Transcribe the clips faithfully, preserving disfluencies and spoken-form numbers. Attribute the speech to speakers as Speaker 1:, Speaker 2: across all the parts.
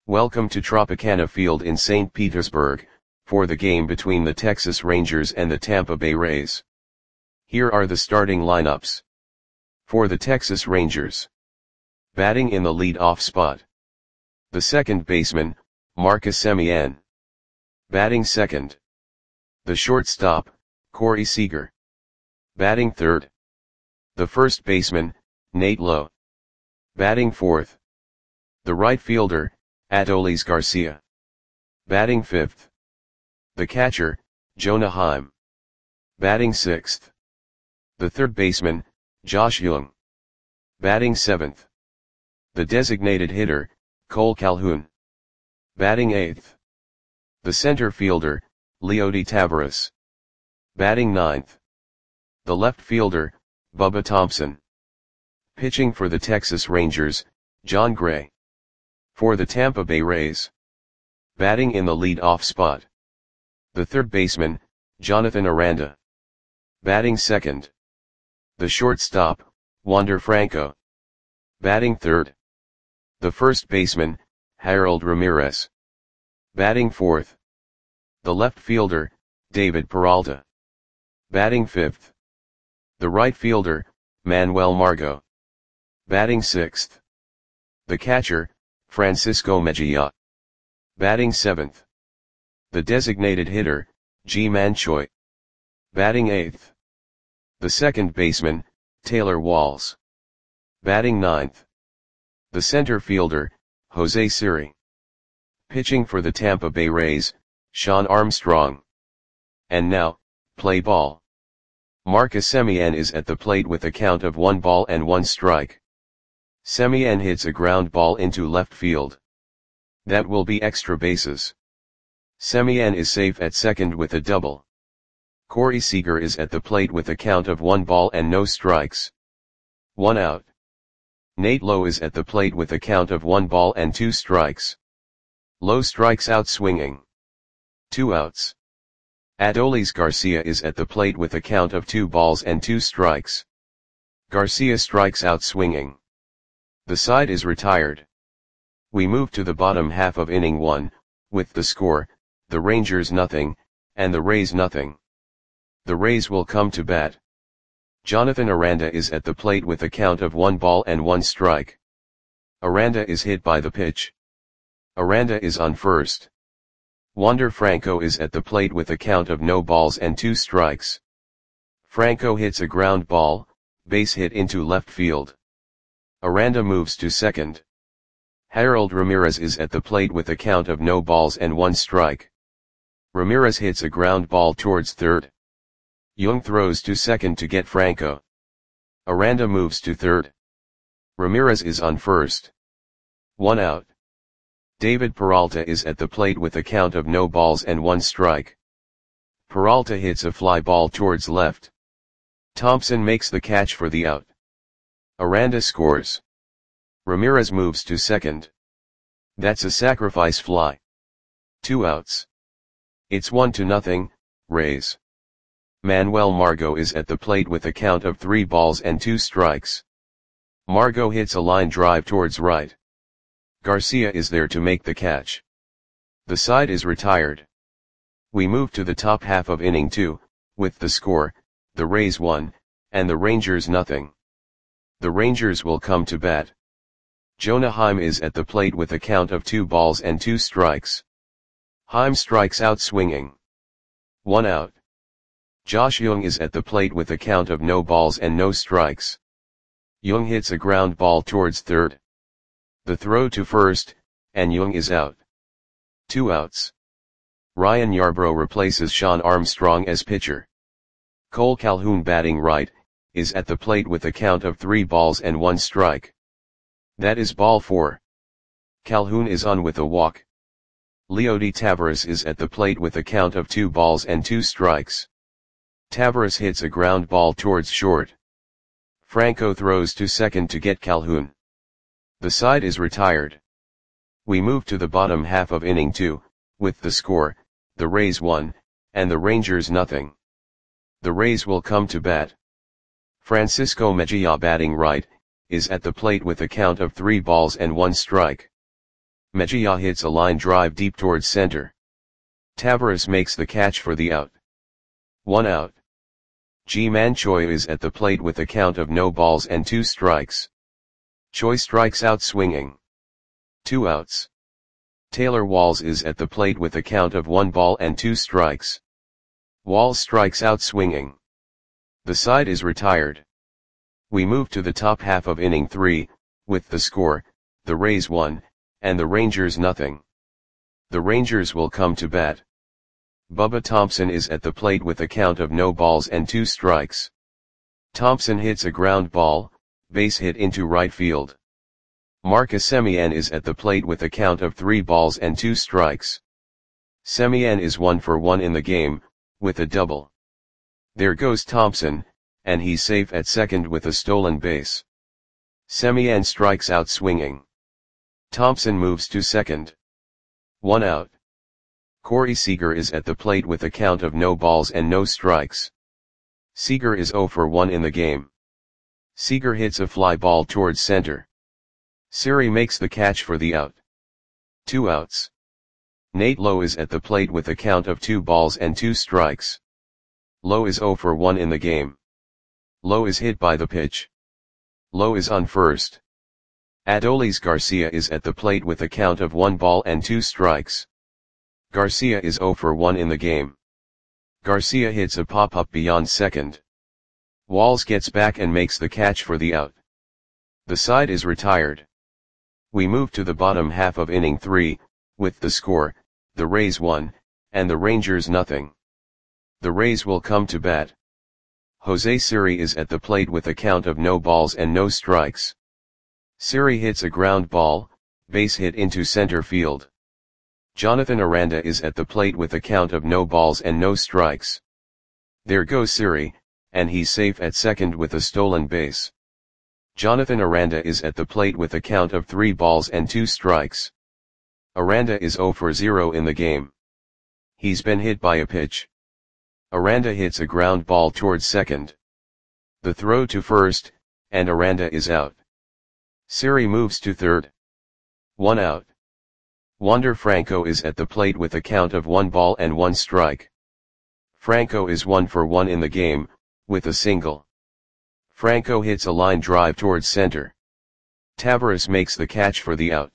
Speaker 1: Welcome to Tropicana Field in Saint Petersburg, for the game between the Texas Rangers and the Tampa Bay Rays. Here are the starting lineups. For the Texas Rangers. Batting in the lead-off spot. The second baseman, Marcus Semien. Batting second. The shortstop, Corey Seager. Batting third. The first baseman, Nate Lowe. Batting fourth. The right fielder, Adolis Garcia. Batting fifth. The catcher, Jonah Heim. Batting sixth. The third baseman, Josh Jung. Batting seventh. The designated hitter, Cole Calhoun. Batting eighth. The center fielder, Leody Taveras. Batting ninth. The left fielder, Bubba Thompson. Pitching for the Texas Rangers, Jon Gray. For the Tampa Bay Rays. Batting in the lead-off spot. The third baseman, Jonathan Aranda. Batting second. The shortstop, Wander Franco. Batting third. The first baseman, Harold Ramirez. Batting fourth. The left fielder, David Peralta. Batting fifth. The right fielder, Manuel Margot. Batting sixth. The catcher, Francisco Mejia. Batting seventh. The designated hitter, Ji-Man Choi. Batting eighth. The second baseman, Taylor Walls. Batting ninth. The center fielder, Jose Siri. Pitching for the Tampa Bay Rays, Shawn Armstrong. And now, play ball. Marcus Semien is at the plate with a count of one ball and one strike. Semien hits a ground ball into left field. That will be extra bases. Semien is safe at second with a double. Corey Seager is at the plate with a count of one ball and no strikes. One out. Nate Lowe is at the plate with a count of one ball and two strikes. Lowe strikes out swinging. Two outs. Adolis Garcia is at the plate with a count of two balls and two strikes. Garcia strikes out swinging. The side is retired. We move to the bottom half of inning one, with the score, the Rangers nothing, and the Rays nothing. The Rays will come to bat. Jonathan Aranda is at the plate with a count of one ball and one strike. Aranda is hit by the pitch. Aranda is on first. Wander Franco is at the plate with a count of no balls and two strikes. Franco hits a ground ball, base hit into left field. Aranda moves to second. Harold Ramirez is at the plate with a count of no balls and one strike. Ramirez hits a ground ball towards third. Jung throws to second to get Franco. Aranda moves to third. Ramirez is on first. One out. David Peralta is at the plate with a count of no balls and one strike. Peralta hits a fly ball towards left. Thompson makes the catch for the out. Aranda scores. Ramirez moves to second. That's a sacrifice fly. Two outs. It's one to nothing, Rays. Manuel Margot is at the plate with a count of three balls and two strikes. Margot hits a line drive towards right. Garcia is there to make the catch. The side is retired. We move to the top half of inning two, with the score, the Rays one, and the Rangers nothing. The Rangers will come to bat. Jonah Heim is at the plate with a count of two balls and two strikes. Heim strikes out swinging. One out. Josh Jung is at the plate with a count of no balls and no strikes. Jung hits a ground ball towards third. The throw to first, and Jung is out. Two outs. Ryan Yarbrough replaces Shawn Armstrong as pitcher. Cole Calhoun, batting right, is at the plate with a count of three balls and one strike. That is ball four. Calhoun is on with a walk. Leody Taveras is at the plate with a count of two balls and two strikes. Taveras hits a ground ball towards short. Franco throws to second to get Calhoun. The side is retired. We move to the bottom half of inning two, with the score, the Rays one, and the Rangers nothing. The Rays will come to bat. Francisco Mejia, batting right, is at the plate with a count of three balls and one strike. Mejia hits a line drive deep towards center. Tavares makes the catch for the out. One out. Ji-Man Choi is at the plate with a count of no balls and two strikes. Choi strikes out swinging. Two outs. Taylor Walls is at the plate with a count of one ball and two strikes. Walls strikes out swinging. The side is retired. We move to the top half of inning three, with the score, the Rays one, and the Rangers nothing. The Rangers will come to bat. Bubba Thompson is at the plate with a count of no balls and two strikes. Thompson hits a ground ball, base hit into right field. Marcus Semien is at the plate with a count of three balls and two strikes. Semien is one for one in the game, with a double. There goes Thompson, and he's safe at second with a stolen base. Semien strikes out swinging. Thompson moves to second. One out. Corey Seager is at the plate with a count of no balls and no strikes. Seager is zero for one in the game. Seager hits a fly ball towards center. Siri makes the catch for the out. Two outs. Nate Lowe is at the plate with a count of two balls and two strikes. Lowe is zero for one in the game. Lowe is hit by the pitch. Lowe is on first. Adolis Garcia is at the plate with a count of one ball and two strikes. Garcia is zero for one in the game. Garcia hits a pop-up beyond second. Walls gets back and makes the catch for the out. The side is retired. We move to the bottom half of inning three, with the score, the Rays one, and the Rangers nothing. The Rays will come to bat. Jose Siri is at the plate with a count of no balls and no strikes. Siri hits a ground ball, base hit into center field. Jonathan Aranda is at the plate with a count of no balls and no strikes. There goes Siri, and he's safe at second with a stolen base. Jonathan Aranda is at the plate with a count of three balls and two strikes. Aranda is zero for zero in the game. He's been hit by a pitch. Aranda hits a ground ball towards second. The throw to first, and Aranda is out. Siri moves to third. One out. Wander Franco is at the plate with a count of one ball and one strike. Franco is one for one in the game, with a single. Franco hits a line drive towards center. Tavares makes the catch for the out.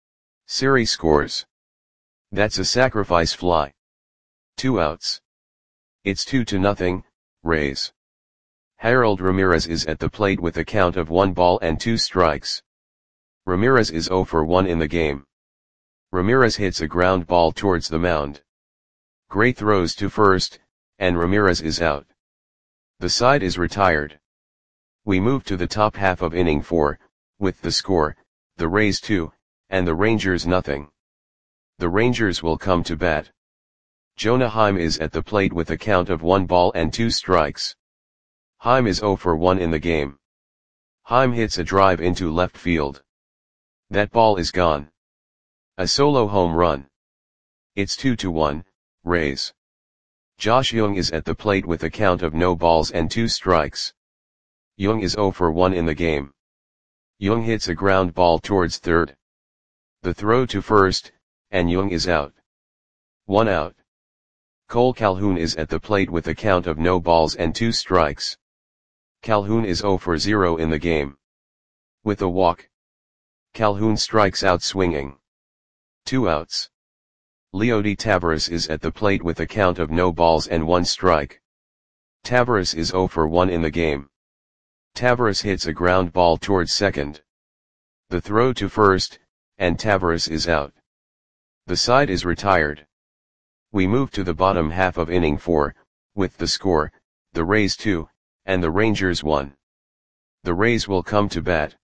Speaker 1: Siri scores. That's a sacrifice fly. Two outs. It's two to nothing, Rays. Harold Ramirez is at the plate with a count of one ball and two strikes. Ramirez is zero for one in the game. Ramirez hits a ground ball towards the mound. Gray throws to first, and Ramirez is out. The side is retired. We move to the top half of inning four, with the score, the Rays two, and the Rangers nothing. The Rangers will come to bat. Jonah Heim is at the plate with a count of one ball and two strikes. Heim is zero for one in the game. Heim hits a drive into left field. That ball is gone. A solo home run. It's two to one, Rays. Josh Jung is at the plate with a count of no balls and two strikes. Jung is zero for one in the game. Jung hits a ground ball towards third. The throw to first, and Jung is out. One out. Cole Calhoun is at the plate with a count of no balls and two strikes. Calhoun is zero for zero in the game. With a walk. Calhoun strikes out swinging. Two outs. Leody Taveras is at the plate with a count of no balls and one strike. Taveras is zero for one in the game. Taveras hits a ground ball towards second. The throw to first, and Taveras is out. The side is retired. We move to the bottom half of inning four, with the score, the Rays two, and the Rangers one. The Rays will come to bat.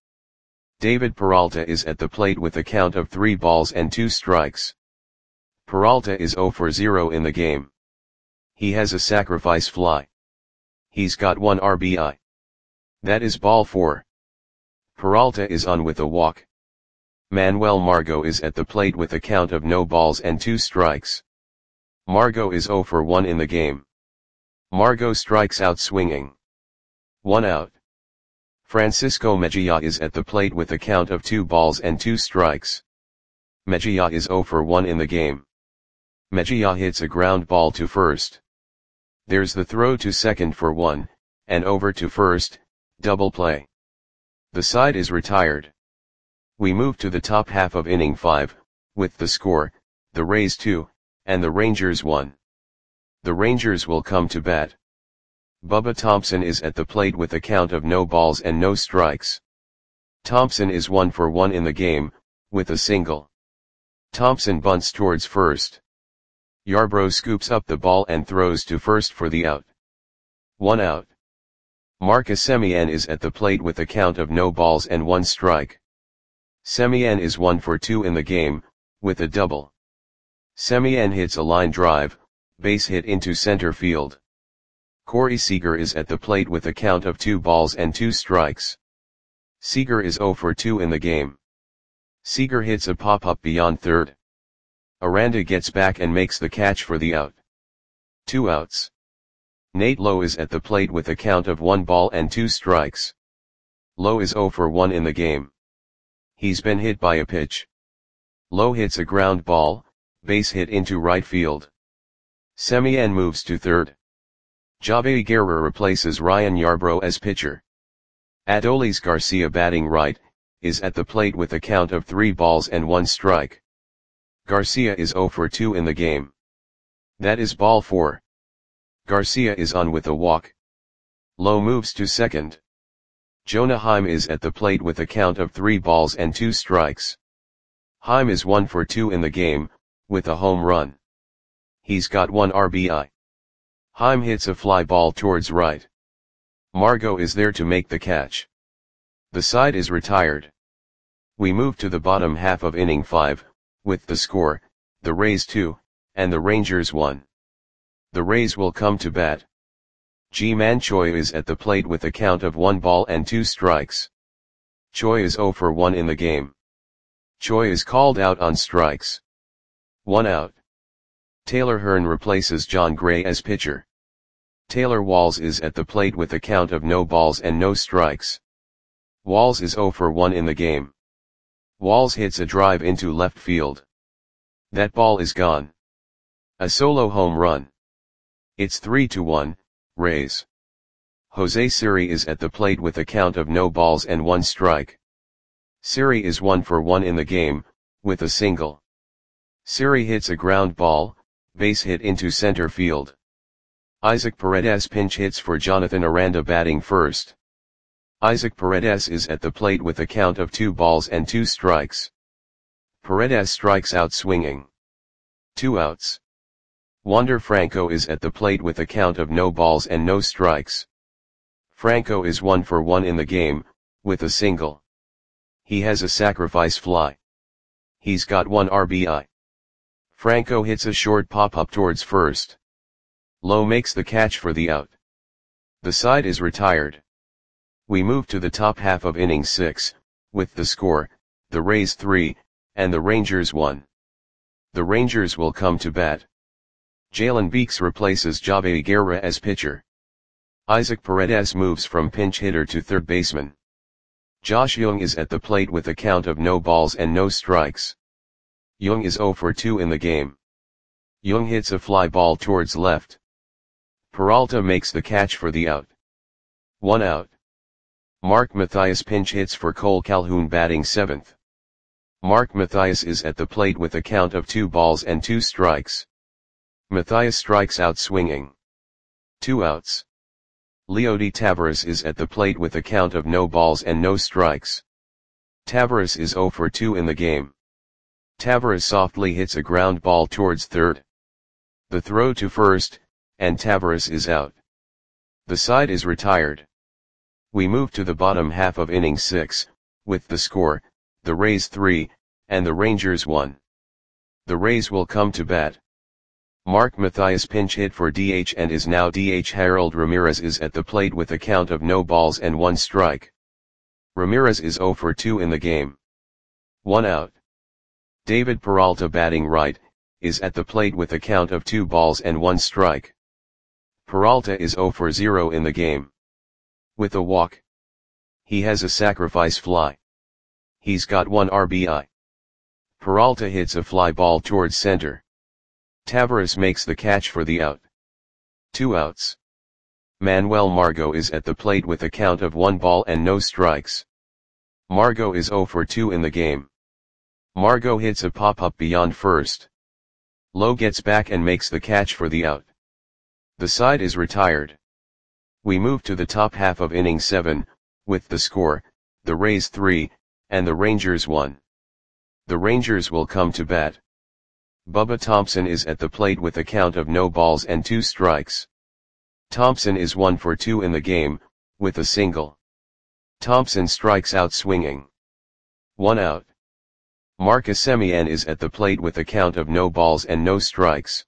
Speaker 1: David Peralta is at the plate with a count of three balls and two strikes. Peralta is zero for zero in the game. He has a sacrifice fly. He's got one R B I. That is ball four. Peralta is on with a walk. Manuel Margot is at the plate with a count of no balls and two strikes. Margot is zero for one in the game. Margot strikes out swinging. One out. Francisco Mejia is at the plate with a count of two balls and two strikes. Mejia is zero for one in the game. Mejia hits a ground ball to first. There's the throw to second for one, and over to first, double play. The side is retired. We move to the top half of inning five, with the score, the Rays two, and the Rangers one. The Rangers will come to bat. Bubba Thompson is at the plate with a count of no balls and no strikes. Thompson is one for one in the game, with a single. Thompson bunts towards first. Yarbrough scoops up the ball and throws to first for the out. One out. Marcus Semien is at the plate with a count of no balls and one strike. Semien is one for two in the game, with a double. Semien hits a line drive, base hit into center field. Corey Seager is at the plate with a count of two balls and two strikes. Seager is zero for two in the game. Seager hits a pop-up beyond third. Aranda gets back and makes the catch for the out. Two outs. Nate Lowe is at the plate with a count of one ball and two strikes. Lowe is zero for one in the game. He's been hit by a pitch. Lowe hits a ground ball, base hit into right field. Semien moves to third. Javi Guerra replaces Ryan Yarbrough as pitcher. Adolis Garcia, batting right, is at the plate with a count of three balls and one strike. Garcia is zero for two in the game. That is ball four. Garcia is on with a walk. Lowe moves to second. Jonah Heim is at the plate with a count of three balls and two strikes. Heim is one for two in the game, with a home run. He's got one R B I. Heim hits a fly ball towards right. Margot is there to make the catch. The side is retired. We move to the bottom half of inning five, with the score, the Rays two, and the Rangers one. The Rays will come to bat. Ji-Man Choi is at the plate with a count of one ball and two strikes. Choi is zero for one in the game. Choi is called out on strikes. One out. Taylor Hearn replaces John Gray as pitcher. Taylor Walls is at the plate with a count of no balls and no strikes. Walls is zero for one in the game. Walls hits a drive into left field. That ball is gone. A solo home run. It's three to one, Rays. Jose Siri is at the plate with a count of no balls and one strike. Siri is one for one in the game, with a single. Siri hits a ground ball, base hit into center field. Isaac Paredes pinch hits for Jonathan Aranda, batting first. Isaac Paredes is at the plate with a count of two balls and two strikes. Paredes strikes out swinging. Two outs. Wander Franco is at the plate with a count of no balls and no strikes. Franco is one for one in the game, with a single. He has a sacrifice fly. He's got one R B I. Franco hits a short pop-up towards first. Lowe makes the catch for the out. The side is retired. We move to the top half of inning six, with the score, the Rays three, and the Rangers one. The Rangers will come to bat. Jalen Beeks replaces Javi Guerra as pitcher. Isaac Paredes moves from pinch hitter to third baseman. Josh Jung is at the plate with a count of no balls and no strikes. Jung is zero for two in the game. Jung hits a fly ball towards left. Peralta makes the catch for the out. One out. Mark Mathias pinch hits for Cole Calhoun, batting seventh. Mark Mathias is at the plate with a count of two balls and two strikes. Mathias strikes out swinging. Two outs. Leody Taveras is at the plate with a count of no balls and no strikes. Taveras is zero for two in the game. Taveras softly hits a ground ball towards third. The throw to first, and Taveras is out. The side is retired. We move to the bottom half of inning six, with the score, the Rays three, and the Rangers one. The Rays will come to bat. Mark Mathias pinch hit for D H and is now D H. Harold Ramirez is at the plate with a count of no balls and one strike. Ramirez is zero for two in the game. One out. David Peralta, batting right, is at the plate with a count of two balls and one strike. Peralta is zero for zero in the game. With a walk. He has a sacrifice fly. He's got one R B I. Peralta hits a fly ball towards center. Tavares makes the catch for the out. Two outs. Manuel Margot is at the plate with a count of one ball and no strikes. Margot is oh for two in the game. Margot hits a pop-up beyond first. Lowe gets back and makes the catch for the out. The side is retired. We move to the top half of inning seven, with the score, the Rays three, and the Rangers one. The Rangers will come to bat. Bubba Thompson is at the plate with a count of no balls and two strikes. Thompson is one for two in the game, with a single. Thompson strikes out swinging. One out. Marcus Semien is at the plate with a count of no balls and no strikes.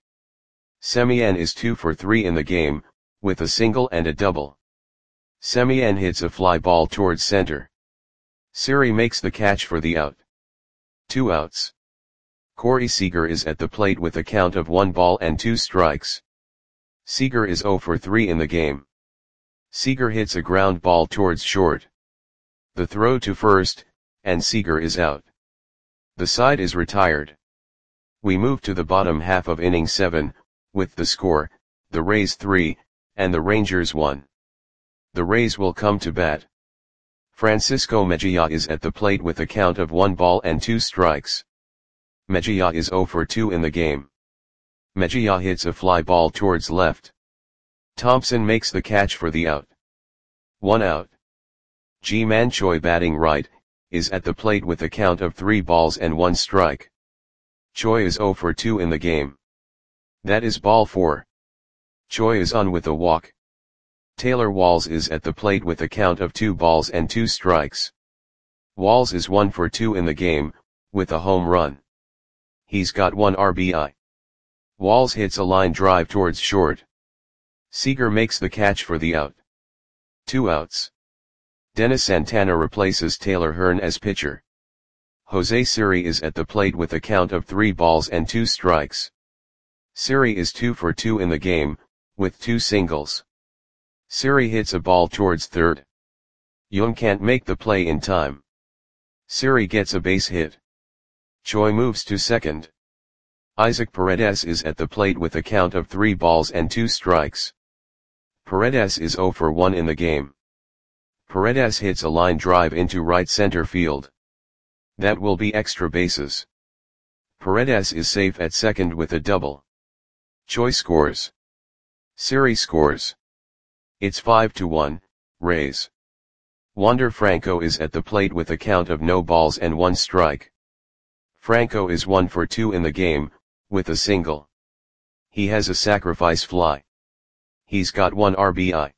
Speaker 1: Semien is two for three in the game, with a single and a double. Semien hits a fly ball towards center. Siri makes the catch for the out. Two outs. Corey Seager is at the plate with a count of one ball and two strikes. Seager is oh for three in the game. Seager hits a ground ball towards short. The throw to first, and Seager is out. The side is retired. We move to the bottom half of inning seven, with the score, the Rays three, and the Rangers one. The Rays will come to bat. Francisco Mejia is at the plate with a count of one ball and two strikes. Mejia is oh for two in the game. Mejia hits a fly ball towards left. Thompson makes the catch for the out. One out. Ji-Man Choi, batting right, is at the plate with a count of three balls and one strike. Choi is oh for two in the game. That is ball four. Choi is on with a walk. Taylor Walls is at the plate with a count of two balls and two strikes. Walls is one for two in the game, with a home run. He's got one R B I. Walls hits a line drive towards short. Seager makes the catch for the out. Two outs. Dennis Santana replaces Taylor Hearn as pitcher. Jose Siri is at the plate with a count of three balls and two strikes. Siri is two for two in the game, with two singles. Siri hits a ball towards third. Young can't make the play in time. Siri gets a base hit. Choi moves to second. Isaac Paredes is at the plate with a count of three balls and two strikes. Paredes is oh for one in the game. Paredes hits a line drive into right center field. That will be extra bases. Paredes is safe at second with a double. Choi scores. Siri scores. It's five to one, Rays. Wander Franco is at the plate with a count of no balls and one strike. Franco is one for two in the game, with a single. He has a sacrifice fly. He's got one R B I.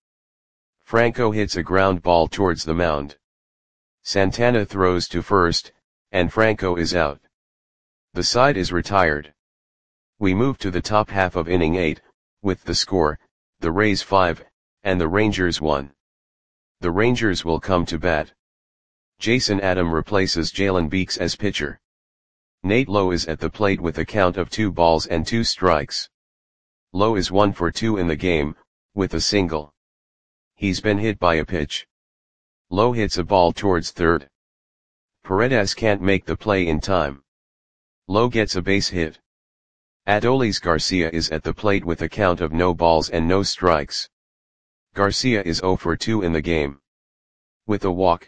Speaker 1: Franco hits a ground ball towards the mound. Santana throws to first, and Franco is out. The side is retired. We move to the top half of inning eight, with the score, the Rays five, and the Rangers one. The Rangers will come to bat. Jason Adam replaces Jalen Beeks as pitcher. Nate Lowe is at the plate with a count of two balls and two strikes. Lowe is one for two in the game, with a single. He's been hit by a pitch. Lowe hits a ball towards third. Paredes can't make the play in time. Lowe gets a base hit. Adolis Garcia is at the plate with a count of no balls and no strikes. Garcia is oh for two in the game. With a walk.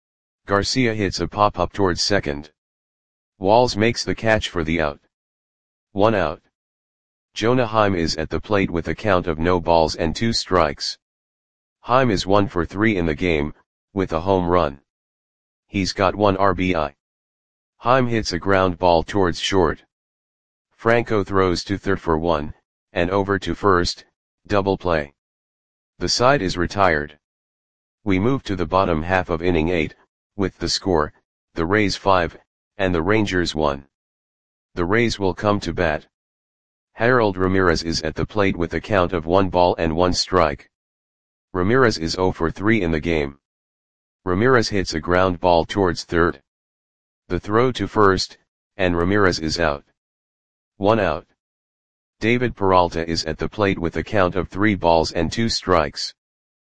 Speaker 1: Garcia hits a pop-up towards second. Walls makes the catch for the out. One out. Jonah Heim is at the plate with a count of no balls and two strikes. Heim is one for three in the game, with a home run. He's got one R B I. Heim hits a ground ball towards short. Franco throws to third for one, and over to first, double play. The side is retired. We move to the bottom half of inning eight, with the score, the Rays five, and the Rangers one. The Rays will come to bat. Harold Ramirez is at the plate with a count of one ball and one strike. Ramirez is oh for three in the game. Ramirez hits a ground ball towards third. The throw to first, and Ramirez is out. One out. David Peralta is at the plate with a count of three balls and two strikes.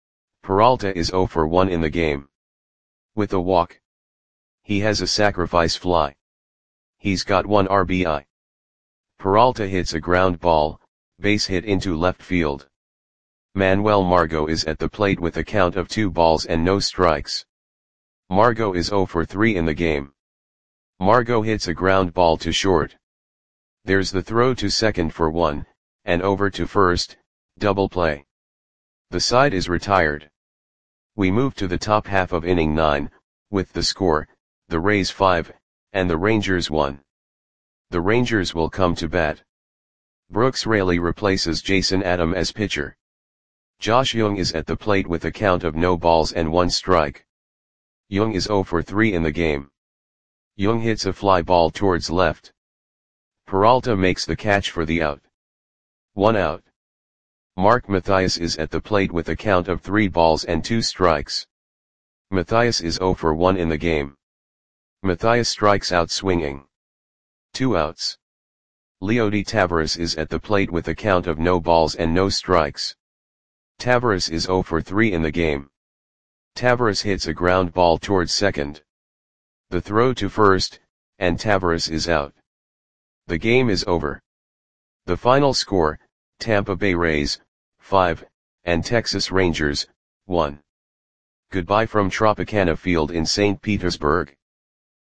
Speaker 1: Peralta is oh for one in the game. With a walk. He has a sacrifice fly. he's got one R B I. Peralta hits a ground ball, base hit into left field. Manuel Margot is at the plate with a count of two balls and no strikes. Margot is zero for three in the game. Margot hits a ground ball to short. There's the throw to second for one, and over to first, double play. The side is retired. We move to the top half of inning nine, with the score, the Rays five, and the Rangers one. The Rangers will come to bat. Brooks Raley replaces Jason Adam as pitcher. Josh Jung is at the plate with a count of no balls and one strike. Jung is zero for three in the game. Jung hits a fly ball towards left. Peralta makes the catch for the out. One out. Mark Mathias is at the plate with a count of three balls and two strikes. Mathias is zero for one in the game. Mathias strikes out swinging. Two outs. Leody Taveras is at the plate with a count of no balls and no strikes. Taveras is zero for three in the game. Taveras hits a ground ball towards second. The throw to first, and Taveras is out. The game is over. The final score, Tampa Bay Rays, five, and Texas Rangers, one. Goodbye from Tropicana Field in Saint Petersburg.